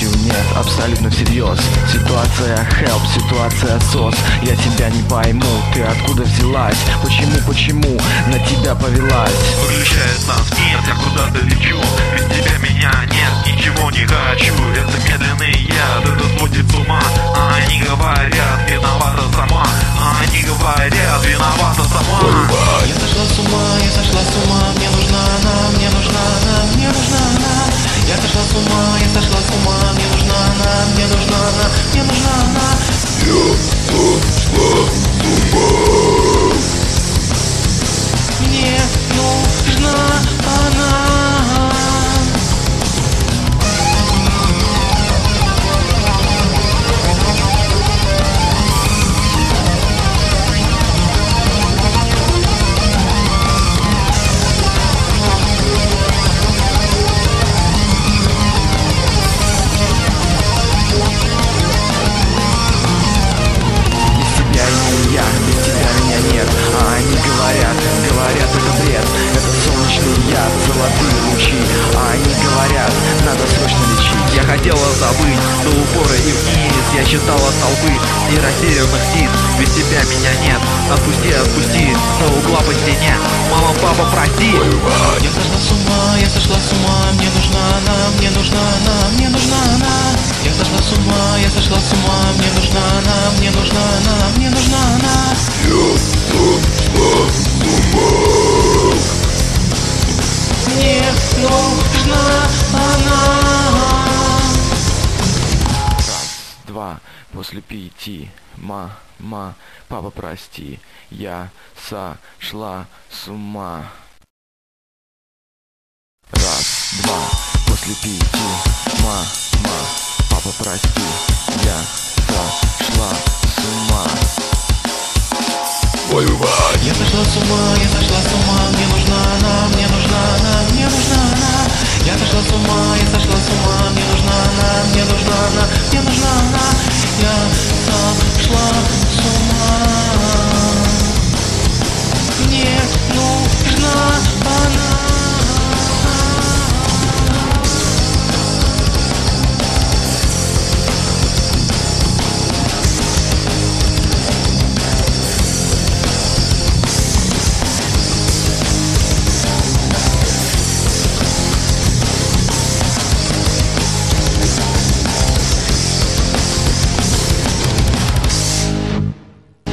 шучу, нет, абсолютно всерьез. Ситуация help, ситуация сос. Я тебя не пойму, ты откуда взялась? Почему на тебя повелась? Выключает нас, нет, я куда-то лечу. Без тебя меня нет, ничего не хочу. Это медленный яд, это сводит с ума. А они говорят, виновата сама. А они говорят, виновата сама. Я сошла с ума, я сошла с ума. Мне нужна она, мне нужна она, мне нужна она. Я сошла с ума, я сошла с ума. Мне нужна она, мне нужна она, мне нужна она. Я сошла с ума. Мне нужна она. Без тебя меня нет, а они говорят это бред. Это солнечный яд, золотые лучи. А они говорят, надо срочно лечить. Я хотела забыть до упора и вниз. Я читала столбы и растерянных птиц. Без тебя меня нет, отпусти, отпусти. До угла по стене, мама, папа, прости. Я сошла с ума, я сошла с ума. Мне нужна она, мне нужна она, мне нужна она. Я сошла с ума, я сошла с ума. Мне нужна она, мне нужна она, мне нужна она. Я сошла с ума. Мне нужна она. Раз, два, после 5. Мама, папа, прости. Я сошла с ума. Раз, два, после 5. Мама, папа, прости. Я сошла с ума. Я сошла с ума, я сошла с ума. Мне нужна она, мне нужна она, мне нужна она. Я сошла с ума, я сошла с ума. Мне нужна она, мне нужна она, мне нужна она. Я сошла